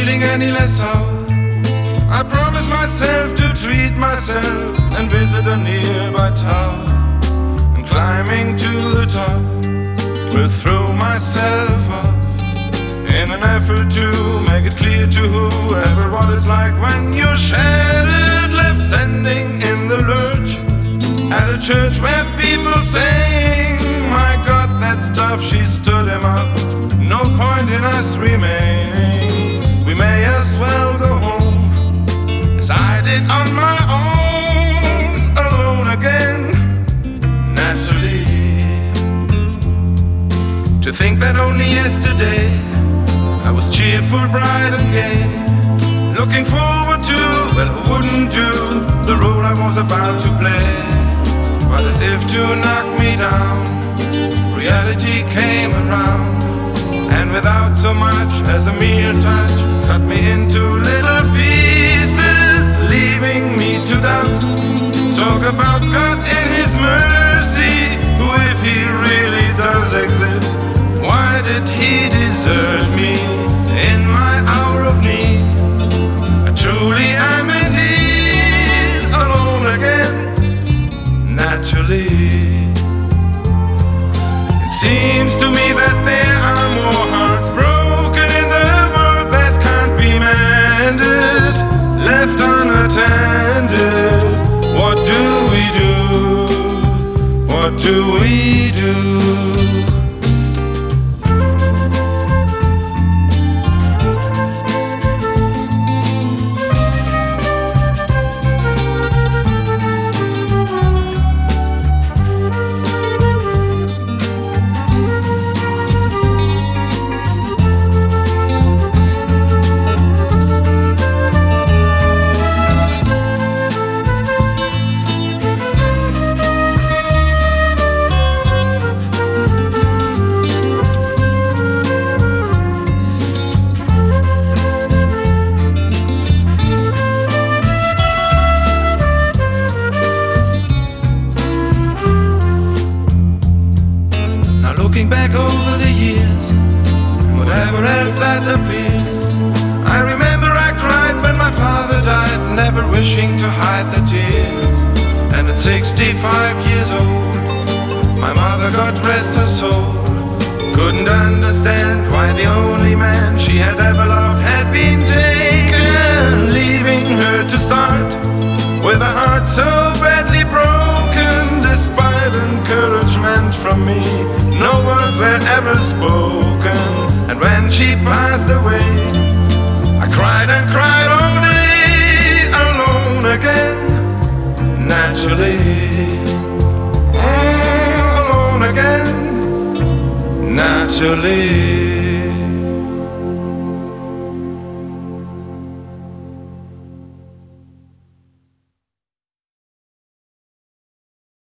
feeling any less sour. I promised myself to treat myself and visit a nearby tower. And climbing to the top, will throw myself off in an effort to make it clear to whoever what it's like when you're shattered, left standing in the lurch at a church where people sing, my God, that's tough, she stood him up. No point in us remaining, we may as well go home, as I did on my own, alone again, naturally. To think that only yesterday I was cheerful, bright and gay, looking forward to, well, who wouldn't do the role I was about to play. But as if to knock me down, reality came around, and without so much as a mere touch, cut me into little pieces, leaving me to doubt. Talk about God in His mercy, who if He really does exist, why did He desert me in my hour of need? I truly am indeed alone again, naturally. It seems to me that there are more hearts broken in the world that can't be mended, left unattended. What do we do? What do we do? Looking back over the years, and whatever else that appears, I remember I cried when my father died, never wishing to hide the tears. And at 65 years old, my mother, God rest her soul, couldn't understand why the only man she had ever loved had been taken, leaving her to start with a heart so badly broken. Despite encouragement from me, no words were ever spoken. And when she passed away, I cried and cried all day, alone again, naturally. Alone again, naturally.